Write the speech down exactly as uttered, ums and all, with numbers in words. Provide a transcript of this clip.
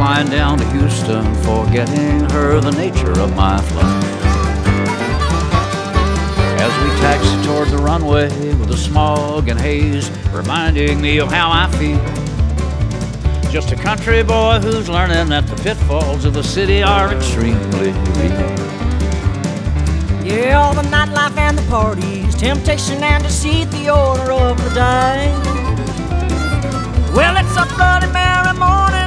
flying down to Houston, forgetting her the nature of my flight. As we taxi toward the runway with the smog and haze reminding me of how I feel, just a country boy who's learning that the pitfalls of the city are extremely real. Yeah, all the nightlife and the parties, temptation and deceit, the order of the day. Well, it's a Bloody Mary morning,